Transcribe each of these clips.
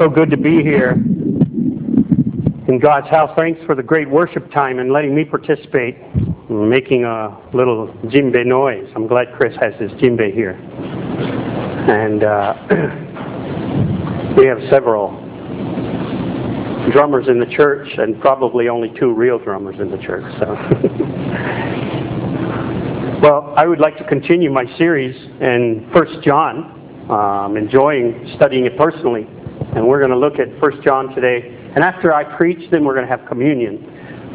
so good to be here in God's house. Thanks for the great worship time and letting me participate in making a little djembe noise. I'm glad Chris has his djembe here. And we have several drummers in the church and probably only 2 real drummers in the church. So, well, I would like to continue my series in 1 John. I'm enjoying studying it personally. And we're going to look at 1 John today. And after I preach, then we're going to have communion.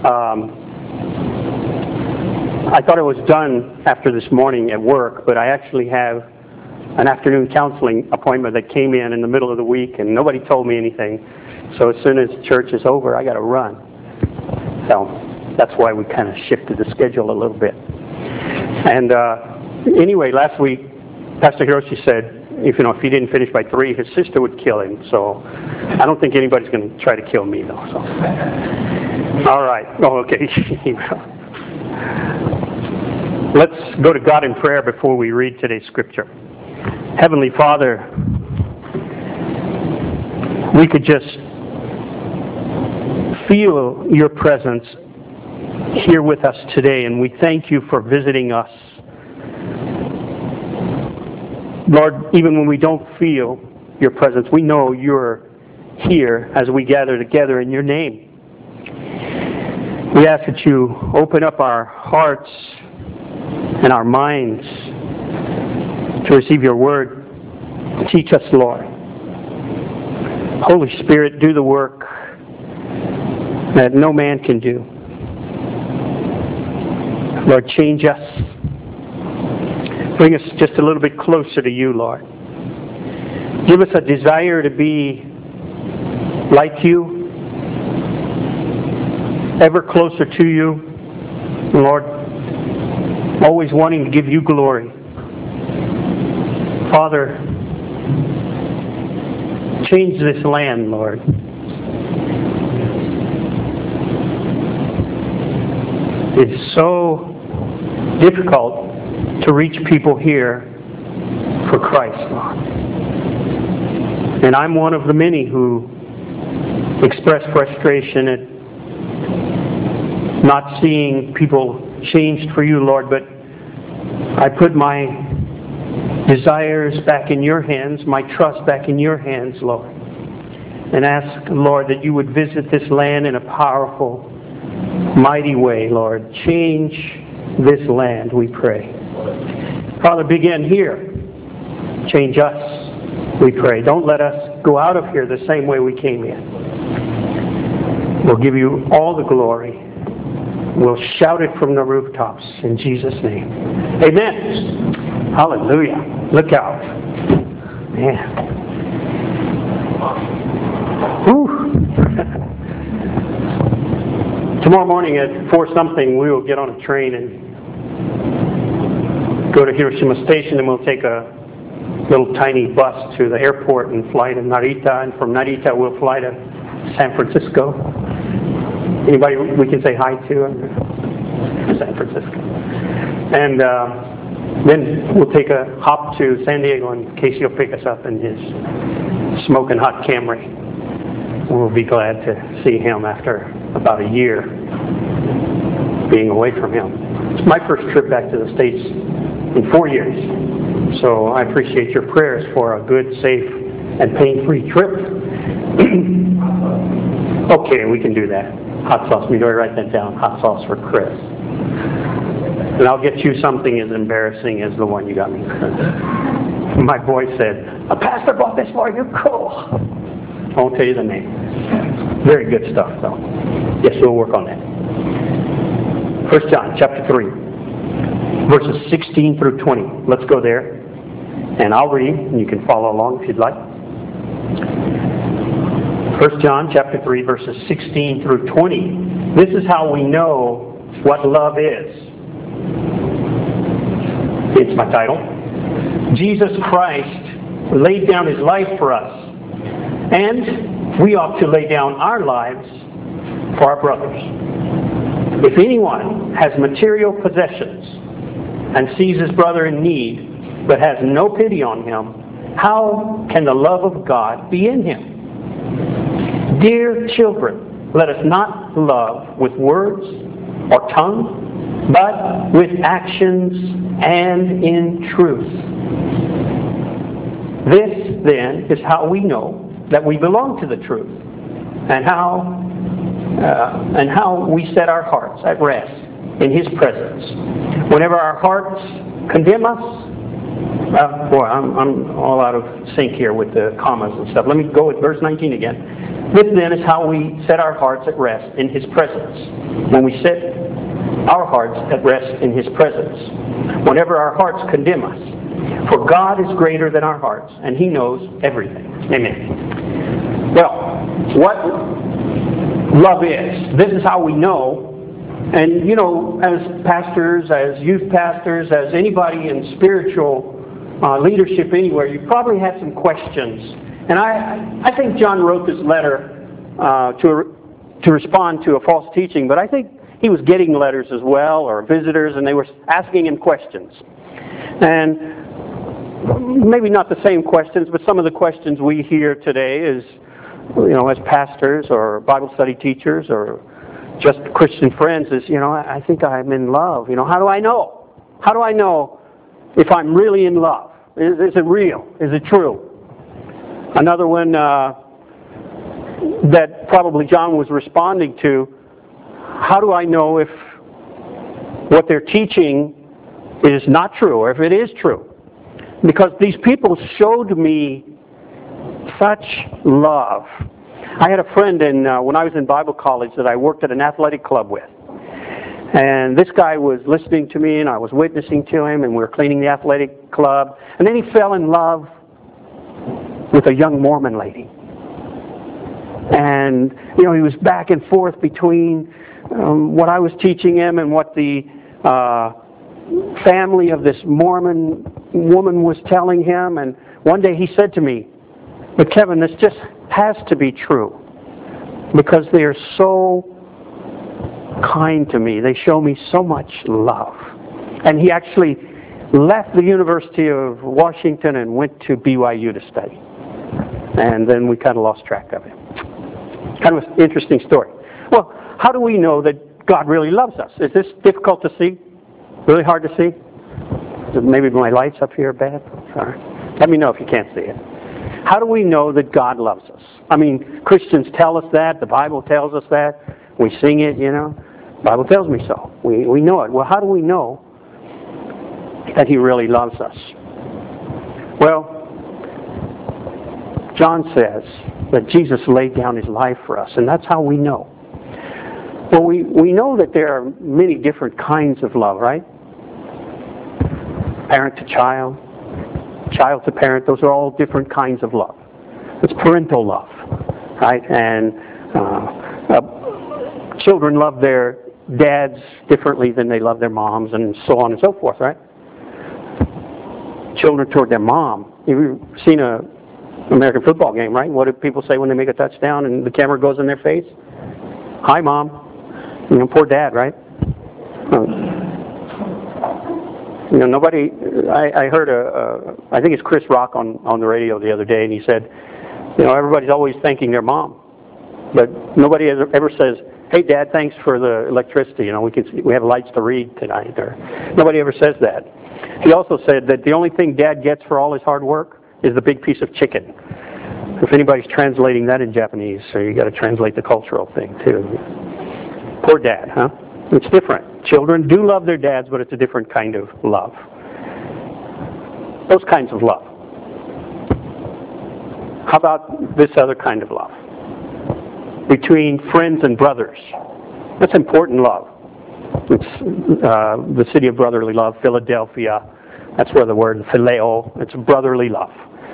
I thought it was done after this morning at work, but I actually have an afternoon counseling appointment that came in the middle of the week, and nobody told me anything. So as soon as church is over, I got to run. So that's why we kind of shifted the schedule a little bit. And anyway, last week, Pastor Hiroshi said, if he didn't finish by 3, his sister would kill him. So I don't think anybody's going to try to kill me, though. So. All right. Oh, okay. Let's go to God in prayer before we read today's scripture. Heavenly Father, we could just feel your presence here with us today, and we thank you for visiting us. Lord, even when we don't feel your presence, we know you're here as we gather together in your name. We ask that you open up our hearts and our minds to receive your word. Teach us, Lord. Holy Spirit, do the work that no man can do. Lord, change us. Bring us just a little bit closer to you, Lord. Give us a desire to be like you, ever closer to you, Lord, always wanting to give you glory. Father, change this land, Lord. It's so difficult to reach people here for Christ, Lord. And I'm one of the many who express frustration at not seeing people changed for you, Lord, but I put my desires back in your hands, my trust back in your hands, Lord, and ask, Lord, that you would visit this land in a powerful, mighty way, Lord. Change this land, we pray. Father, begin here. Change us, we pray. Don't let us go out of here the same way we came in. We'll give you all the glory. We'll shout it from the rooftops in Jesus' name. Amen. Hallelujah. Look out. Man. Whew. Tomorrow morning at 4-something, we will get on a train and go to Hiroshima Station, and we'll take a little tiny bus to the airport and fly to Narita, and from Narita we'll fly to San Francisco. Anybody we can say hi to? San Francisco. And then we'll take a hop to San Diego, and Casey will pick us up in his smoking hot Camry. We'll be glad to see him after about a year being away from him. It's my first trip back to the States in 4 years. So I appreciate your prayers for a good, safe, and pain-free trip. Okay, we can do that. Hot sauce. We go write that down. Hot sauce for Chris. And I'll get you something as embarrassing as the one you got me. My boy said, "A pastor bought this for you." Cool. I won't tell you the name. Very good stuff, though. Yes, we'll work on that. 1 John chapter 3, verses 16 through 20. Let's go there. And I'll read, and you can follow along if you'd like. 1 John chapter 3, verses 16 through 20. This is how we know what love is. It's my title. Jesus Christ laid down his life for us, and we ought to lay down our lives for our brothers. If anyone has material possessions and sees his brother in need, but has no pity on him, how can the love of God be in him? Dear children, let us not love with words or tongue, but with actions and in truth. This, then, is how we know that we belong to the truth, and how we set our hearts at rest in His presence. Whenever our hearts condemn us, I'm all out of sync here with the commas and stuff. Let me go with verse 19 again. This then is how we set our hearts at rest in His presence. When we set our hearts at rest in His presence. Whenever our hearts condemn us. For God is greater than our hearts, and He knows everything. Amen. Well, what love is. This is how we know. And, as pastors, as youth pastors, as anybody in spiritual leadership anywhere, you probably had some questions. And I think John wrote this letter to respond to a false teaching, but I think he was getting letters as well, or visitors, and they were asking him questions. And maybe not the same questions, but some of the questions we hear today is, as pastors or Bible study teachers or just Christian friends is, I think I'm in love. How do I know? How do I know if I'm really in love? Is it real? Is it true? Another one that probably John was responding to, how do I know if what they're teaching is not true or if it is true? Because these people showed me such love. I had a friend when I was in Bible college that I worked at an athletic club with. And this guy was listening to me and I was witnessing to him and we were cleaning the athletic club. And then he fell in love with a young Mormon lady. And, he was back and forth between what I was teaching him and what the family of this Mormon woman was telling him. And one day he said to me, "But Kevin, this just has to be true because they are so kind to me. They show me so much love." And he actually left the University of Washington and went to BYU to study. And then we kind of lost track of him. Kind of an interesting story. Well, how do we know that God really loves us? Is this difficult to see? Really hard to see? Maybe my light's up here bad? Sorry. Let me know if you can't see it. How do we know that God loves us? I mean, Christians tell us that. The Bible tells us that. We sing it, The Bible tells me so. We know it. Well, how do we know that He really loves us? Well, John says that Jesus laid down His life for us, and that's how we know. Well, we know that there are many different kinds of love, right? Parent to child, child to parent, those are all different kinds of love. It's parental love, right? And children love their dads differently than they love their moms, and so on and so forth, right? Children toward their mom. You've seen an American football game, right? What do people say when they make a touchdown and the camera goes in their face? "Hi, Mom." Poor dad, right? Nobody. I heard I think it's Chris Rock on the radio the other day, and he said, everybody's always thanking their mom, but nobody ever says, "Hey, Dad, thanks for the electricity. We have lights to read tonight." Or nobody ever says that. He also said that the only thing Dad gets for all his hard work is the big piece of chicken. If anybody's translating that in Japanese, so you got to translate the cultural thing too. Poor dad, huh? It's different. Children do love their dads, but it's a different kind of love. Those kinds of love. How about this other kind of love? Between friends and brothers. That's important love. It's the city of brotherly love, Philadelphia. That's where the word phileo, it's brotherly love.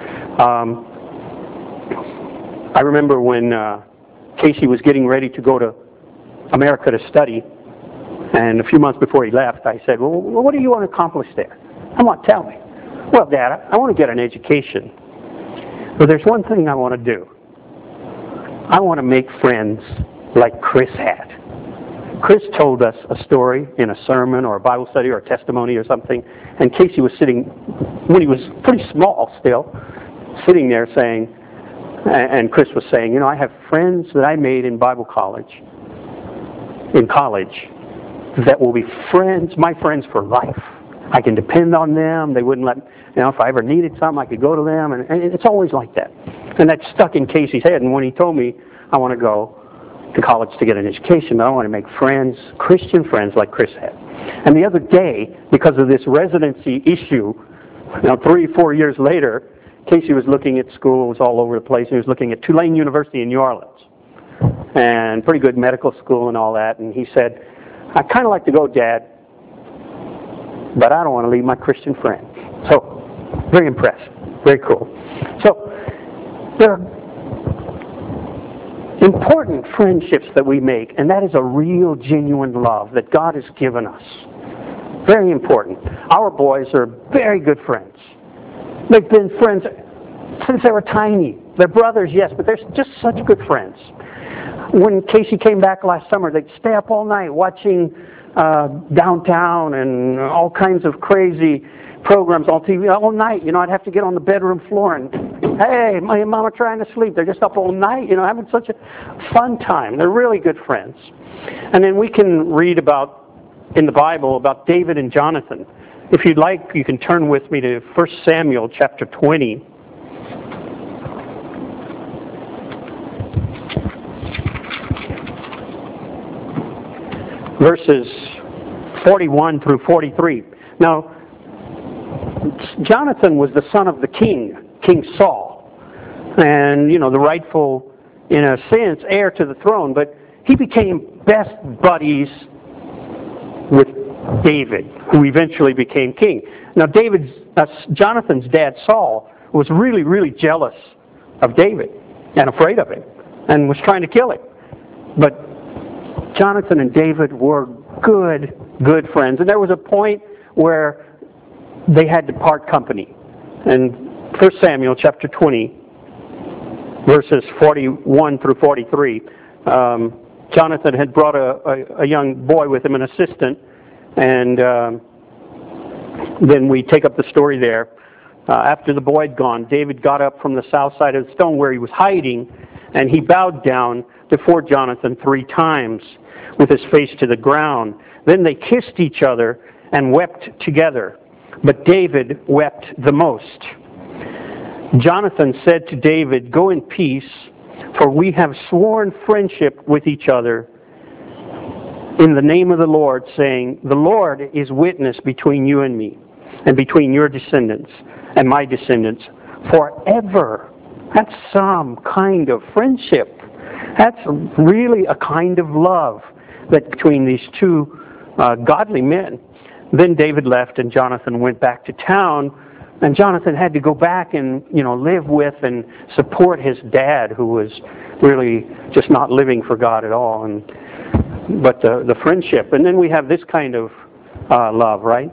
I remember when Casey was getting ready to go to America to study, and a few months before he left, I said, "Well, what do you want to accomplish there?" "Come on, tell me." "Well, Dad, I want to get an education. But there's one thing I want to do. I want to make friends like Chris had." Chris told us a story in a sermon or a Bible study or a testimony or something, and Casey was sitting, when he was pretty small still, sitting there saying, And Chris was saying, I have friends that I made in Bible college, that will be my friends for life. I can depend on them. They wouldn't let, if I ever needed something, I could go to them. And it's always like that. And that stuck in Casey's head. And when he told me, I want to go to college to get an education, but I want to make friends, Christian friends like Chris had. And the other day, because of this residency issue, 3-4 years later, Casey was looking at schools all over the place. He was looking at Tulane University in New Orleans. And pretty good medical school and all that. And he said, I'd kind of like to go, Dad, but I don't want to leave my Christian friends. So, very impressed. Very cool. So, there are important friendships that we make, and that is a real, genuine love that God has given us. Very important. Our boys are very good friends. They've been friends since they were tiny. They're brothers, yes, but they're just such good friends. When Casey came back last summer, they'd stay up all night watching Downtown and all kinds of crazy programs on TV all night. I'd have to get on the bedroom floor and, hey, my mama trying to sleep. They're just up all night, having such a fun time. They're really good friends. And then we can read in the Bible about David and Jonathan. If you'd like, you can turn with me to 1 Samuel chapter 20. Verses 41 through 43. Now, Jonathan was the son of the king, King Saul, and, the rightful, in a sense, heir to the throne, but he became best buddies with David, who eventually became king. Now, Jonathan's dad, Saul, was really, really jealous of David and afraid of him and was trying to kill him. But Jonathan and David were good friends. And there was a point where they had to part company. And 1 Samuel chapter 20, verses 41 through 43, Jonathan had brought a young boy with him, an assistant, and then we take up the story there. After the boy had gone, David got up from the south side of the stone where he was hiding, and he bowed down before Jonathan 3 times with his face to the ground. Then they kissed each other and wept together. But David wept the most. Jonathan said to David, "Go in peace, for we have sworn friendship with each other in the name of the Lord, saying, 'The Lord is witness between you and me, and between your descendants and my descendants forever.'" That's some kind of friendship. That's really a kind of love that between these two godly men. Then David left, and Jonathan went back to town, and Jonathan had to go back and live with and support his dad, who was really just not living for God at all. But the friendship, and then we have this kind of love, right?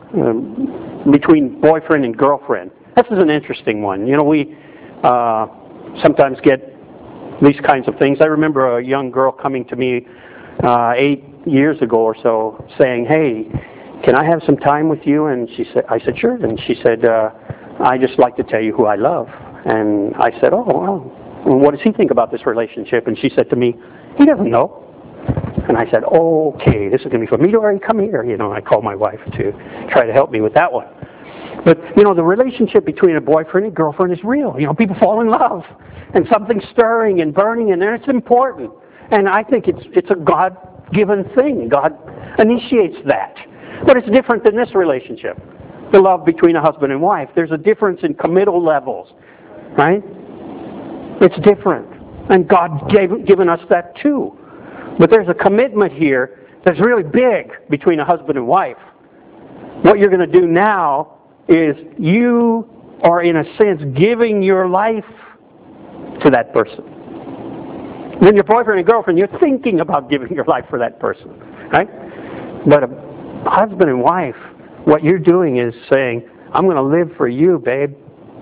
Between boyfriend and girlfriend. This is an interesting one. We sometimes get these kinds of things. I remember a young girl coming to me 8 years ago or so, saying, "Hey, can I have some time with you?" And I said, "Sure." And she said, "I just like to tell you who I love." And I said, "Oh, well, what does he think about this relationship?" And she said to me, "He doesn't know." And I said, "Okay, this is going to be for me to already come here." I called my wife to try to help me with that one. But, the relationship between a boyfriend and girlfriend is real. People fall in love, and something's stirring and burning, and it's important. And I think it's a God-given thing. God initiates that. But it's different than this relationship, the love between a husband and wife. There's a difference in committal levels, right? It's different. And God given us that too. But there's a commitment here that's really big between a husband and wife. What you're going to do now is you are, in a sense, giving your life to that person. When you're boyfriend and girlfriend, you're thinking about giving your life for that person, right? But a husband and wife, what you're doing is saying, "I'm going to live for you, babe."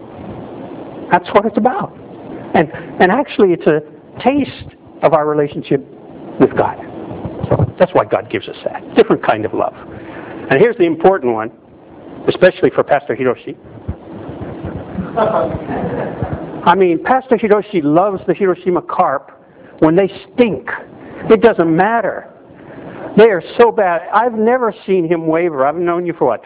That's what it's about. And actually, it's a taste of our relationship with God. So that's why God gives us that. Different kind of love. And here's the important one, especially for Pastor Hiroshi. I mean, Pastor Hiroshi loves the Hiroshima carp when they stink. It doesn't matter. They are so bad. I've never seen him waver. I've known you for what,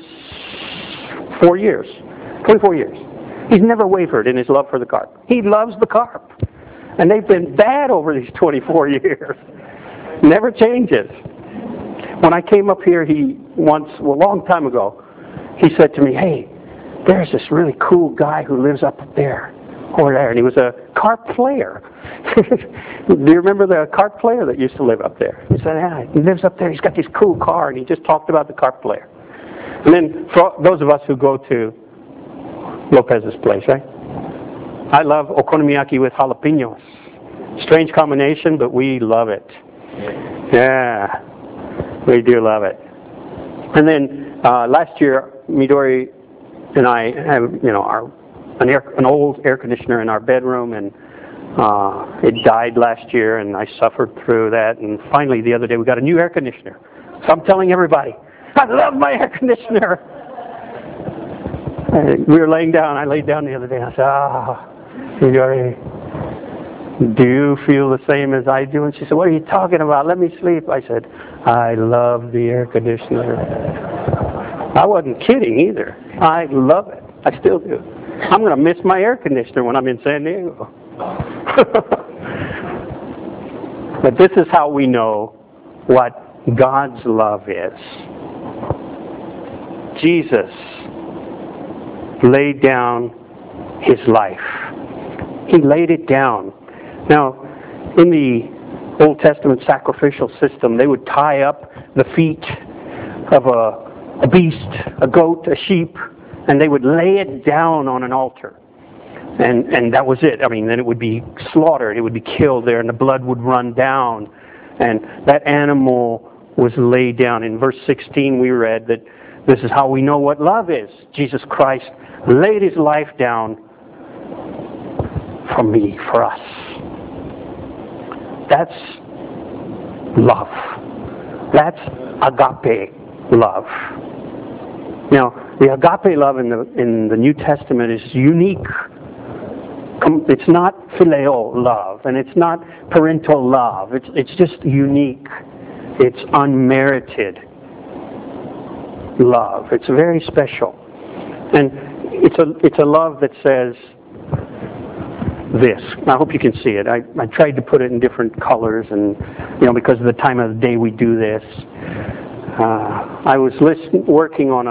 24 years? 24 years. He's never wavered in his love for the carp. He loves the carp. And they've been bad over these 24 years. Never changes. When I came up here, a long time ago, he said to me, hey, there's this really cool guy who lives up there, over there. And he was a carp player. Do you remember the carp player that used to live up there? He said, yeah, he lives up there. He's got this cool car. And he just talked about the carp player. And then for those of us who go to Lopez's place, right? I love okonomiyaki with jalapenos. Strange combination, but we love it. Yeah, we do love it. And then last year, Midori and I have, an old air conditioner in our bedroom, and it died last year, and I suffered through that. And finally, the other day, we got a new air conditioner. So I'm telling everybody, I love my air conditioner. And we were laying down. I laid down the other day, and I said, Midori, do you feel the same as I do? And she said, what are you talking about? Let me sleep. I said, I love the air conditioner. I wasn't kidding either. I love it. I still do. I'm going to miss my air conditioner when I'm in San Diego. But this is how we know what God's love is. Jesus laid down his life. He laid it down. Now, in the Old Testament sacrificial system, they would tie up the feet of a beast, a goat, a sheep, and they would lay it down on an altar. And that was it. I mean, then it would be slaughtered. It would be killed there, and the blood would run down. And that animal was laid down. In verse 16, we read that this is how we know what love is. Jesus Christ laid his life down for me, for us. That's love. That's agape love. Now, the agape love in the New Testament is unique. It's not phileo love, and it's not parental love. It's just unique. It's unmerited love. It's very special, and it's a love that says this. I hope you can see it. I tried to put it in different colors, and because of the time of the day we do this. I was working on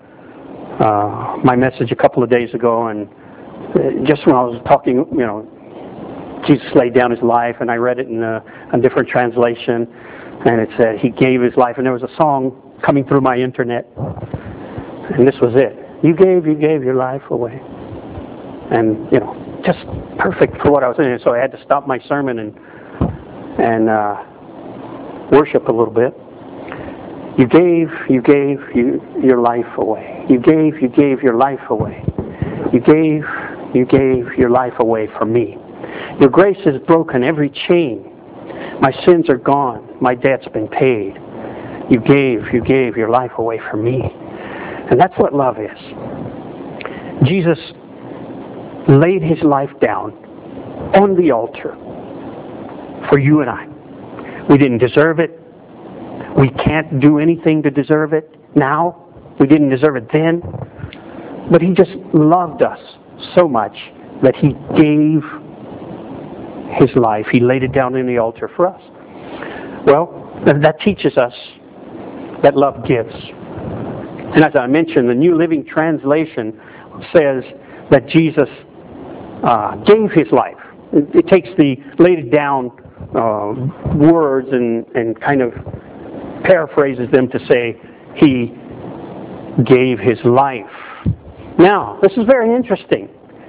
my message a couple of days ago, and just when I was talking, Jesus laid down his life, and I read it in a different translation, and it said he gave his life, and there was a song coming through my internet, and this was it. You gave your life away, and just perfect for what I was saying. So I had to stop my sermon and worship a little bit. You gave your life away. You gave your life away. You gave your life away for me. Your grace has broken every chain. My sins are gone. My debt's been paid. You gave your life away for me. And that's what love is. Jesus laid his life down on the altar for you and I. We didn't deserve it. We can't do anything to deserve it now. We didn't deserve it then. But he just loved us so much that he gave his life. He laid it down in the altar for us. Well, that teaches us that love gives. And as I mentioned, the New Living Translation says that Jesus gave his life. It takes the laid it down words and kind of paraphrases them to say he gave his life. Now, this is very interesting.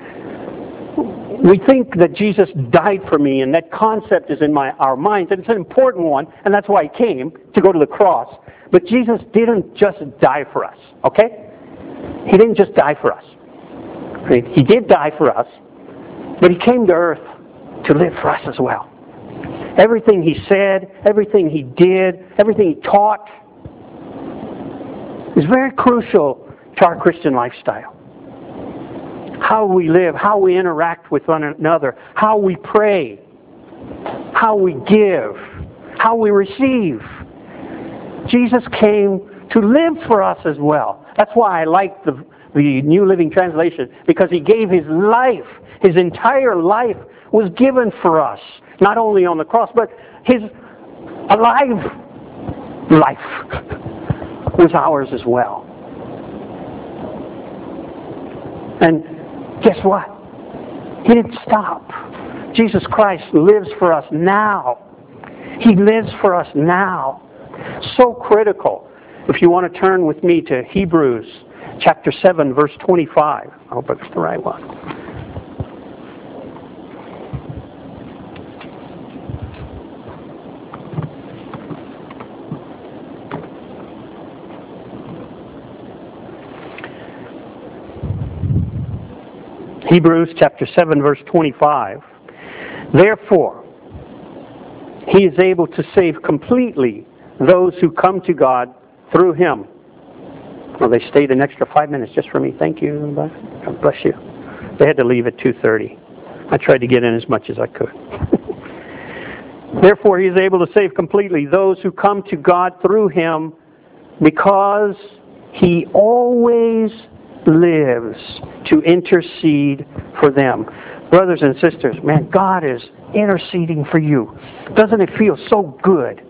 We think that Jesus died for me, and that concept is in our minds, and it's an important one, and that's why he came, to go to the cross. But Jesus didn't just die for us, okay? He didn't just die for us. Right? He did die for us, but he came to earth to live for us as well. Everything he said, everything he did, everything he taught is very crucial to our Christian lifestyle. how we live, how we interact with one another, how we pray, how we give, how we receive. Jesus came to live for us as well. That's why I like the New Living Translation, because He gave His life. His entire life was given for us, not only on the cross, but His alive life was ours as well. And guess what? He didn't stop. Jesus Christ lives for us now. He lives for us now. So critical. If you want to turn with me to Hebrews chapter 7, verse 25. I hope it's the right one. Hebrews chapter 7, verse 25. Therefore, He is able to save completely those who come to God through Him. Well, they stayed an extra 5 minutes just for me. Thank you. God bless you. They had to leave at 2:30. I tried to get in as much as I could. Therefore, He is able to save completely those who come to God through Him, because He always lives to intercede for them. Brothers and sisters, man, God is interceding for you. Doesn't it feel so good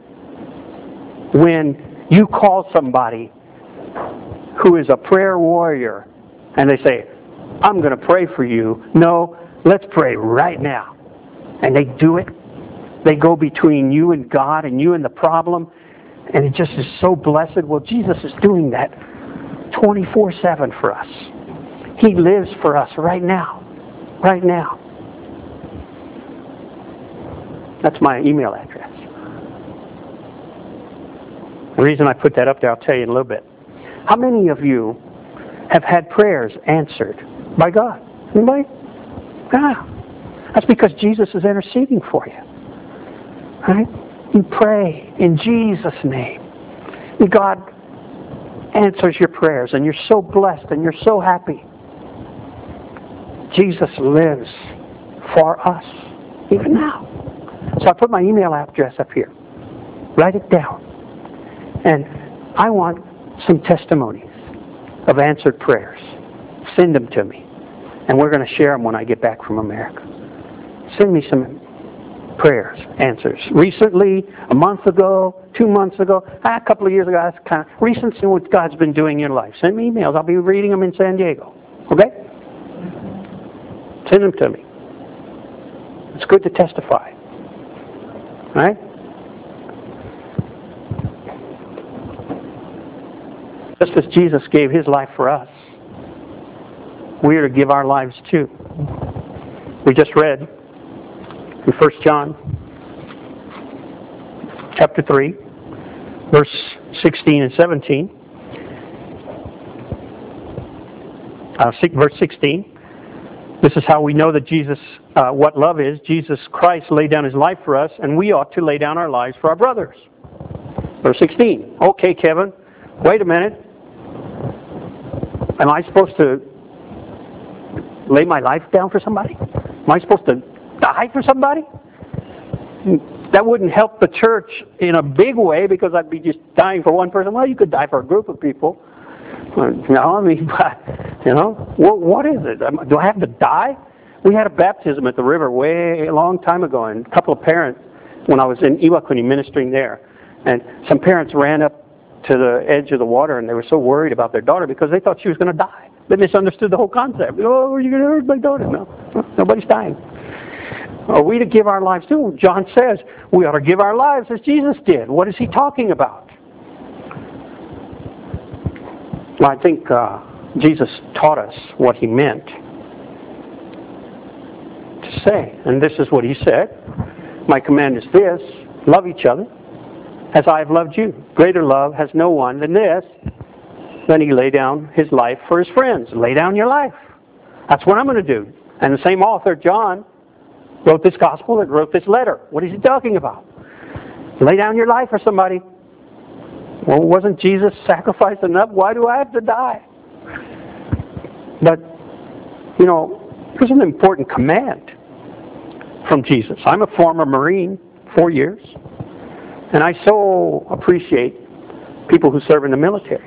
when you call somebody who is a prayer warrior and they say, I'm going to pray for you. No, let's pray right now. And they do it. They go between you and God and you and the problem, and it just is so blessed. Well, Jesus is doing that 24/7 for us. He lives for us right now. Right now. That's my email address. The reason I put that up there, I'll tell you in a little bit. How many of you have had prayers answered by God? Anybody? Yeah. That's because Jesus is interceding for you. Right? You pray in Jesus' name. And God answers your prayers, and you're so blessed and you're so happy. Jesus lives for us, even now. So I put my email address up here. Write it down. And I want some testimonies of answered prayers. Send them to me. And we're going to share them when I get back from America. Send me some prayers, answers. Recently, a month ago, 2 months ago, a couple of years ago, that's kind of recent in what God's been doing in your life. Send me emails. I'll be reading them in San Diego. Okay? Send them to me. It's good to testify. Right? Just as Jesus gave His life for us, we are to give our lives too. We just read in 1 John chapter 3, verse 16 and 17. Verse 16. This is how we know that Jesus, what love is. Jesus Christ laid down His life for us, and we ought to lay down our lives for our brothers. Verse 16. Okay, Kevin, wait a minute. Am I supposed to lay my life down for somebody? Am I supposed to die for somebody? That wouldn't help the church in a big way, because I'd be just dying for one person. Well, you could die for a group of people. No, I mean, you know, what is it? Do I have to die? We had a baptism at the river way a long time ago, and a couple of parents, when I was in Iwakuni ministering there, and some parents ran up to the edge of the water, and they were so worried about their daughter because they thought she was going to die. They misunderstood the whole concept. Oh, are you going to hurt my daughter? No, nobody's dying. Are we to give our lives too? John says we ought to give our lives as Jesus did. What is he talking about? Well, I think Jesus taught us what he meant to say. And this is what he said. My command is this: love each other as I have loved you. Greater love has no one than this, than he lay down his life for his friends. Lay down your life. That's what I'm going to do. And the same author, John, wrote this gospel and wrote this letter. What is he talking about? Lay down your life for somebody. Well, wasn't Jesus sacrificed enough? Why do I have to die? But You know, there's an important command from Jesus. I'm a former Marine, 4 years, and I so appreciate people who serve in the military.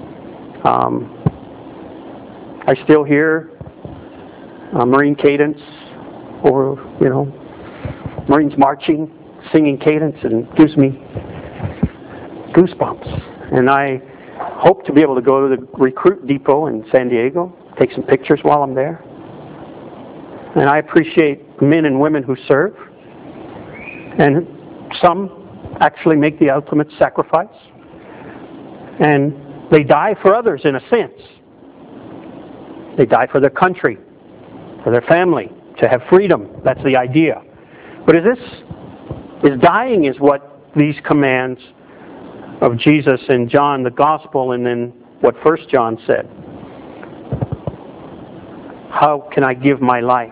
I still hear Marine cadence, or, you know, Marines marching, singing cadence, and it gives me goosebumps. And I hope to be able to go to the recruit depot in San Diego, take some pictures while I'm there. And I appreciate men and women who serve. And some actually make the ultimate sacrifice. And they die for others in a sense. They die for their country, for their family, to have freedom. That's the idea. But is dying is what these commands of Jesus in John, the Gospel, and then what 1 John said. How can I give my life?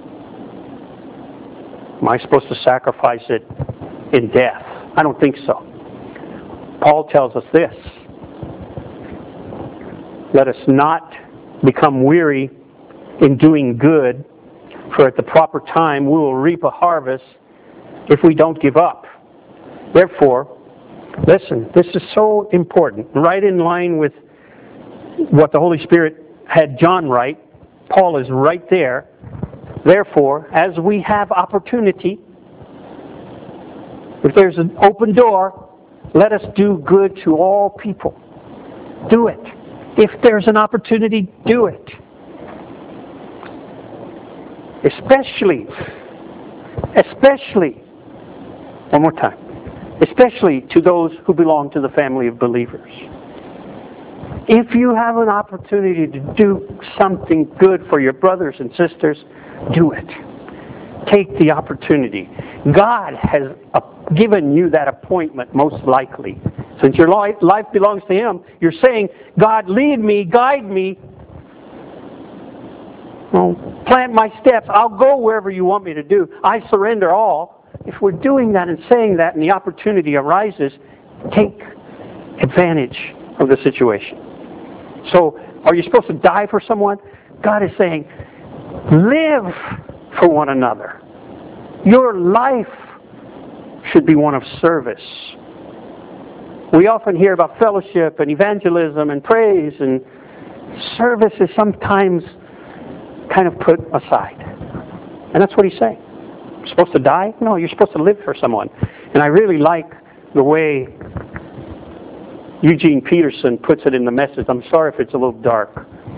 Am I supposed to sacrifice it in death? I don't think so. Paul tells us this. Let us not become weary in doing good, for at the proper time we will reap a harvest if we don't give up. Therefore, listen, this is so important, right in line with what the Holy Spirit had John write. Paul is right there. Therefore, as we have opportunity, if there's an open door, let us do good to all people. Do it. If there's an opportunity, do it. Especially, one more time, especially to those who belong to the family of believers. If you have an opportunity to do something good for your brothers and sisters, do it. Take the opportunity. God has given you that appointment most likely. Since your life belongs to Him, you're saying, God, lead me, guide me. Well, plant my steps. I'll go wherever you want me to do. I surrender all. If we're doing that and saying that and the opportunity arises, take advantage of the situation. So, are you supposed to die for someone? God is saying, live for one another. Your life should be one of service. We often hear about fellowship and evangelism and praise, and service is sometimes kind of put aside. And that's what he's saying. You're supposed to die? No, you're supposed to live for someone. And I really like the way Eugene Peterson puts it in the Message. I'm sorry if it's a little dark.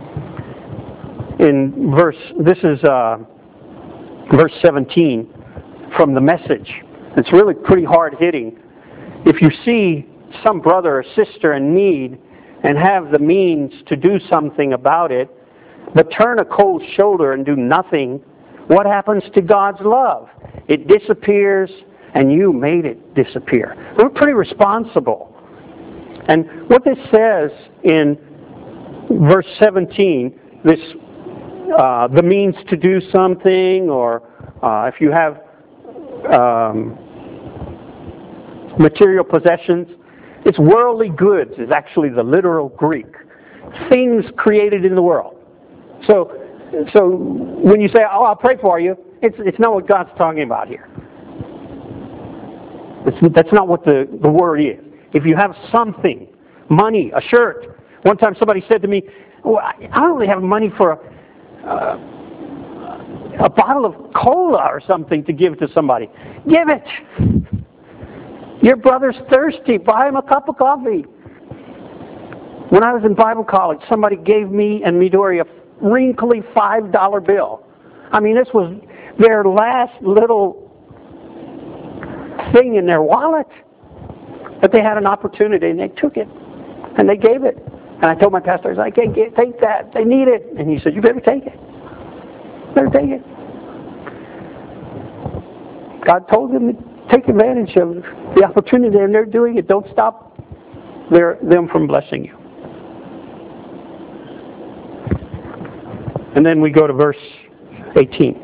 This is verse 17 from the Message. It's really pretty hard-hitting. If you see some brother or sister in need and have the means to do something about it, but turn a cold shoulder and do nothing, what happens to God's love? It disappears, and you made it disappear. We're pretty responsible. And what this says in verse 17, this the means to do something, or if you have material possessions, it's worldly goods is actually the literal Greek. Things created in the world. So when you say, oh, I'll pray for you, it's not what God's talking about here. That's not what the word is. If you have something, money, a shirt. One time somebody said to me, well, I don't really have money for a bottle of cola or something to give to somebody. Give it. Your brother's thirsty. Buy him a cup of coffee. When I was in Bible college, somebody gave me and Midori a wrinkly $5 bill. I mean, this was their last little thing in their wallet. But they had an opportunity and they took it. And they gave it. And I told my pastor, I can't take that. They need it. And he said, you better take it. Better take it. God told them to take advantage of the opportunity, and they're doing it. Don't stop them from blessing you. And then we go to verse 18.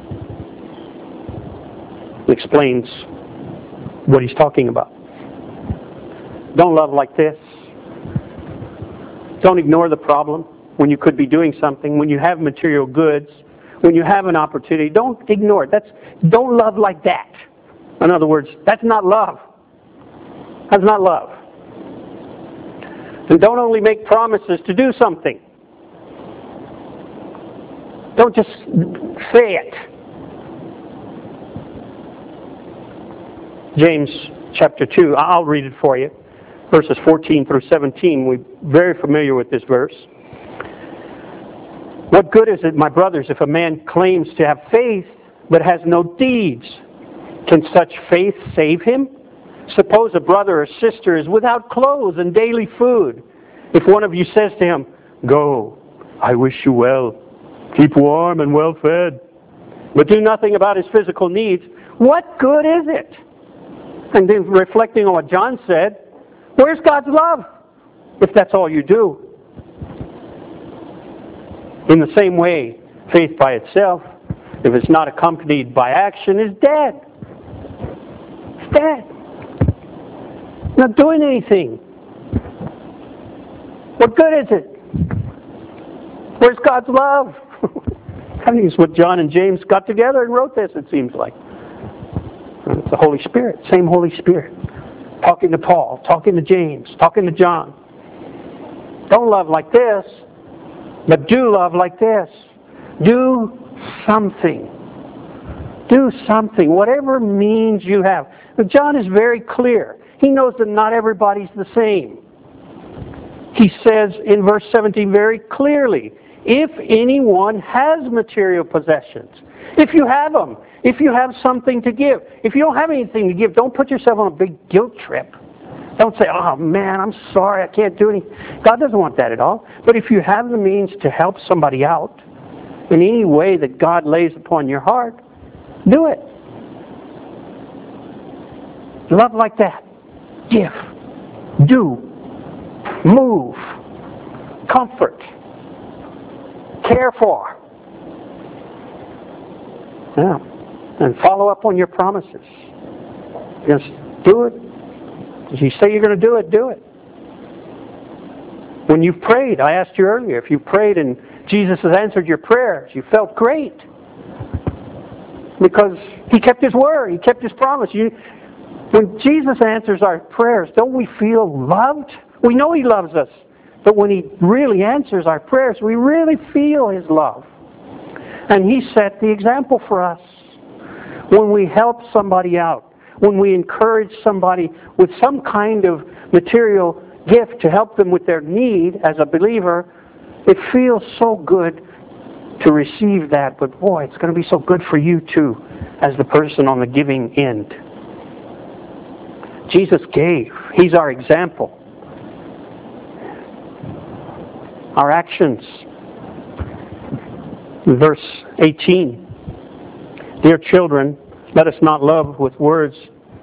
It explains what he's talking about. Don't love like this. Don't ignore the problem. when you could be doing something, when you have material goods, when you have an opportunity. Don't ignore it. Don't love like that. In other words, that's not love. That's not love. And don't only make promises to do something. Don't just say it. James chapter 2, I'll read it for you. Verses 14 through 17, we're very familiar with this verse. What good is it, my brothers, if a man claims to have faith but has no deeds? Can such faith save him? Suppose a brother or sister is without clothes and daily food. If one of you says to him, "Go, I wish you well, keep warm and well fed," but do nothing about his physical needs, what good is it? And then reflecting on what John said, where's God's love if that's all you do? In the same way, faith by itself, if it's not accompanied by action, is dead. It's dead. Not doing anything. What good is it? Where's God's love? I think it's what John and James got together and wrote this, it seems like. It's the Holy Spirit, same Holy Spirit. Talking to Paul, talking to James, talking to John. Don't love like this, but do love like this. Do something. Do something, whatever means you have. But John is very clear. He knows that not everybody's the same. He says in verse 17 very clearly, if anyone has material possessions, if you have them, if you have something to give. If you don't have anything to give, don't put yourself on a big guilt trip. Don't say, "Oh man, I'm sorry, I can't do anything." God doesn't want that at all. But if you have the means to help somebody out in any way that God lays upon your heart, do it. Love like that. Give. Do. Move. Comfort. Care for. Yeah. And follow up on your promises. Just do it. If you say you're going to do it, do it. When you've prayed, I asked you earlier, if you prayed and Jesus has answered your prayers, you felt great. Because He kept His word. He kept His promise. When Jesus answers our prayers, don't we feel loved? We know He loves us. But when He really answers our prayers, we really feel His love. And He set the example for us. When we help somebody out, when we encourage somebody with some kind of material gift to help them with their need as a believer, it feels so good to receive that. But boy, it's going to be so good for you too, as the person on the giving end. Jesus gave. He's our example. Our actions. Verse 18. Dear children, let us not love with words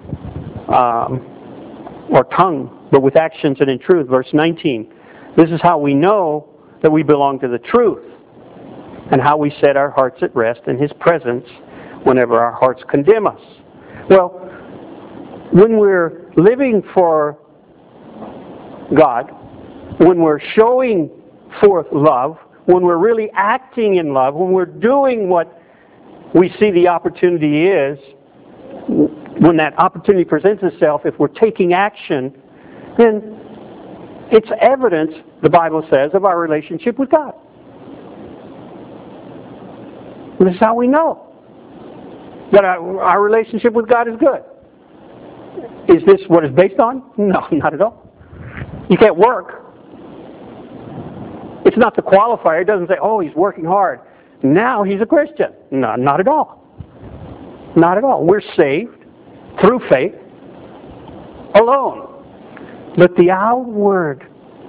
or tongue, but with actions and in truth. Verse 19. This is how we know that we belong to the truth, and how we set our hearts at rest in His presence whenever our hearts condemn us. Well, when we're living for God, when we're showing forth love, when we're really acting in love, when we're doing what we see the opportunity is, when that opportunity presents itself, if we're taking action, then it's evidence, the Bible says, of our relationship with God. And this is how we know that our relationship with God is good. Is this what it's based on? No, not at all. You can't work. It's not the qualifier. It doesn't say, "Oh, he's working hard. Now he's a Christian." No, not at all. Not at all. We're saved through faith alone. But the outward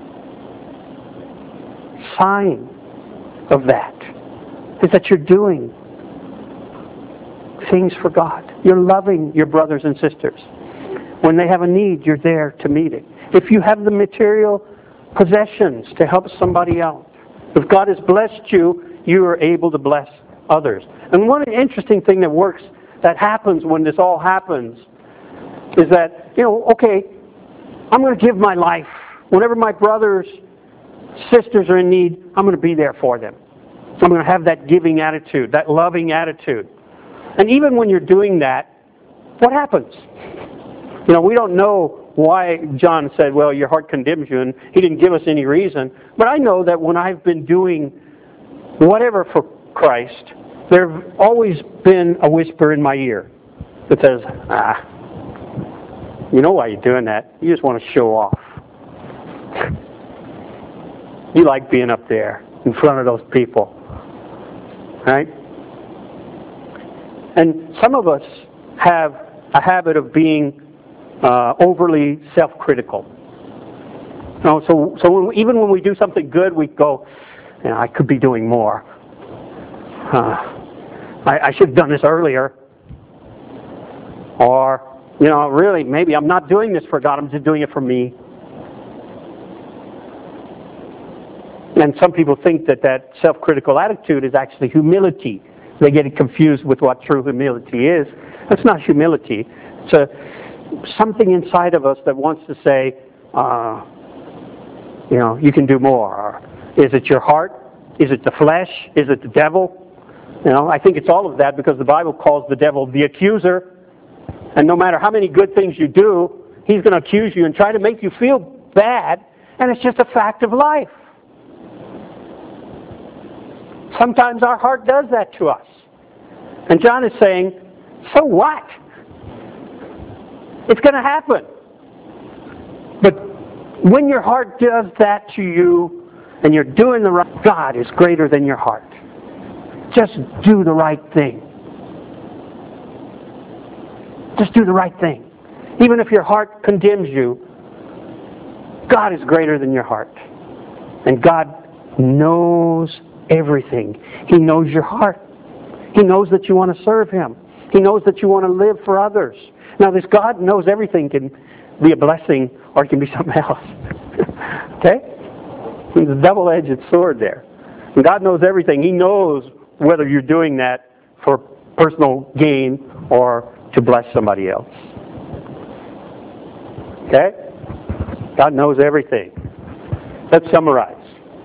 sign of that is that you're doing things for God. You're loving your brothers and sisters. When they have a need, you're there to meet it. If you have the material possessions to help somebody out, if God has blessed you, you are able to bless others. And one interesting thing that happens when this all happens is that, okay, I'm going to give my life. Whenever my brothers sisters are in need, I'm going to be there for them. I'm going to have that giving attitude, that loving attitude. And even when you're doing that, what happens? You know, we don't know why John said, well, your heart condemns you, and he didn't give us any reason. But I know that when I've been doing whatever for Christ, there's always been a whisper in my ear that says, you know why you're doing that. You just want to show off. You like being up there in front of those people. Right? And some of us have a habit of being overly self-critical. You know, so even when we do something good, we go, you know, I could be doing more. I should have done this earlier. Or, you know, really, maybe I'm not doing this for God, I'm just doing it for me. And some people think that self-critical attitude is actually humility. They get it confused with what true humility is. It's not humility. It's something inside of us that wants to say, you know, you can do more. Or, is it your heart? Is it the flesh? Is it the devil? You know, I think it's all of that because the Bible calls the devil the accuser. And no matter how many good things you do, he's going to accuse you and try to make you feel bad. And it's just a fact of life. Sometimes our heart does that to us. And John is saying, so what? It's going to happen. But when your heart does that to you and you're doing the right, God is greater than your heart. Just do the right thing. Just do the right thing. Even if your heart condemns you, God is greater than your heart. And God knows everything. He knows your heart. He knows that you want to serve Him. He knows that you want to live for others. Now, this God knows everything can be a blessing or it can be something else. Okay? There's a double-edged sword there. And God knows everything. He knows whether you're doing that for personal gain or to bless somebody else. Okay? God knows everything. Let's summarize.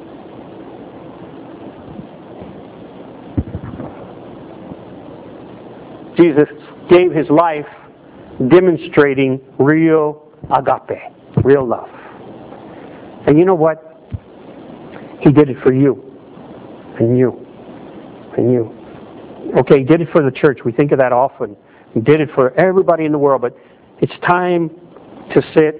Jesus gave His life demonstrating real agape, real love. And you know what? He did it for you, and you, and you. Okay, He did it for the church. We think of that often. He did it for everybody in the world, but it's time to sit,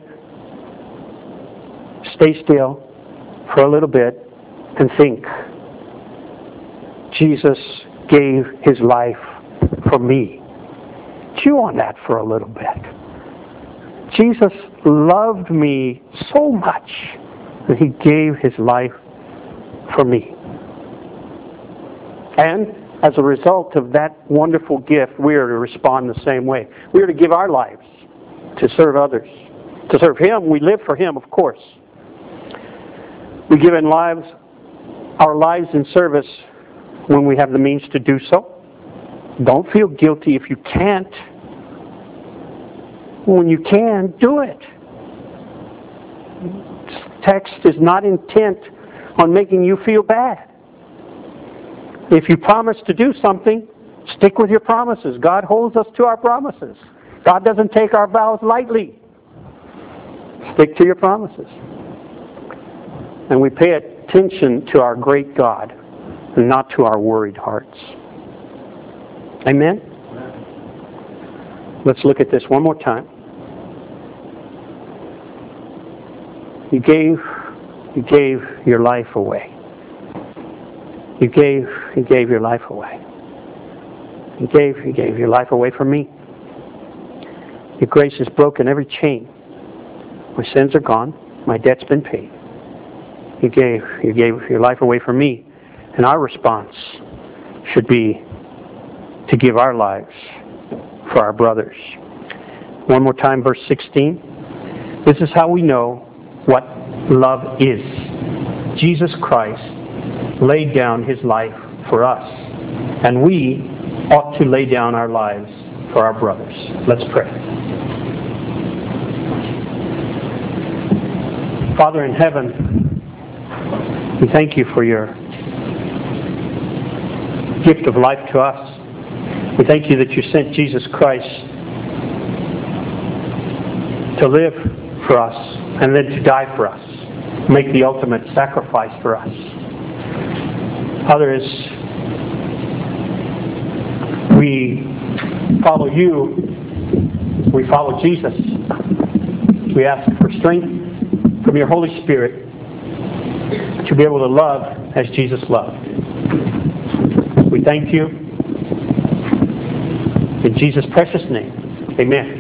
stay still for a little bit, and think. Jesus gave His life for me. Chew on that for a little bit. Jesus loved me so much that He gave His life for me. And as a result of that wonderful gift, we are to respond the same way. We are to give our lives to serve others. To serve Him, we live for Him, of course. We give our lives in service when we have the means to do so. Don't feel guilty if you can't. When you can, do it. This text is not intent on making you feel bad. If you promise to do something, stick with your promises. God holds us to our promises. God doesn't take our vows lightly. Stick to your promises. And we pay attention to our great God and not to our worried hearts. Amen? Let's look at this one more time. You gave your life away. You gave your life away. You gave your life away for me. Your grace has broken every chain. My sins are gone. My debt's been paid. You gave your life away for me. And our response should be to give our lives for our brothers. One more time, verse 16. This is how we know what love is. Jesus Christ laid down His life for us, and we ought to lay down our lives for our brothers. Let's pray. Father in heaven, We thank you for your gift of life to us. We thank you that you sent Jesus Christ to live for us and then to die for us, make the ultimate sacrifice for us. Father, as we follow you, we follow Jesus. We ask for strength from your Holy Spirit to be able to love as Jesus loved. We thank you. In Jesus' precious name, amen.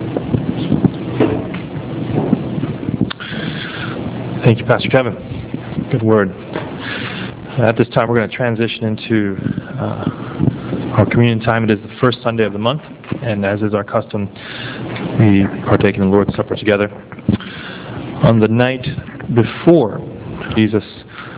Thank you, Pastor Kevin. Good word. At this time, we're going to transition into our communion time. It is the first Sunday of the month, and as is our custom, we partake in the Lord's Supper together. On the night before Jesus